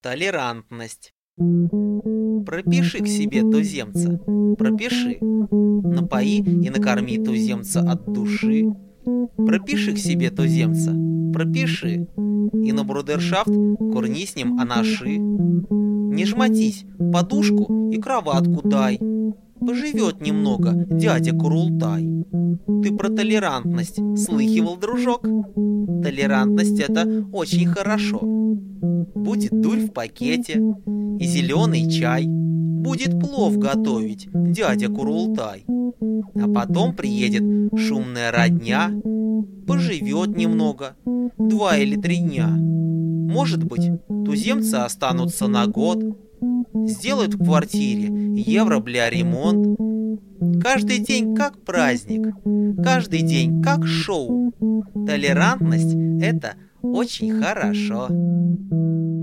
Толерантность. Пропиши к себе туземца, пропиши. Напои и накорми туземца от души. Пропиши к себе туземца, пропиши. И на брудершафт курни с ним анаши. Не жмотись, подушку и кроватку дай. Поживет немного дядя Курултай. Ты про толерантность слыхивал, дружок? Толерантность — это очень хорошо. Будет дурь в пакете и зеленый чай. Будет плов готовить дядя Курултай. А потом приедет шумная родня. Поживет немного, 2 или 3 дня. Может быть, туземцы останутся на год. Сделают в квартире евро для ремонт. Каждый день как праздник, каждый день как шоу. Толерантность — это очень хорошо.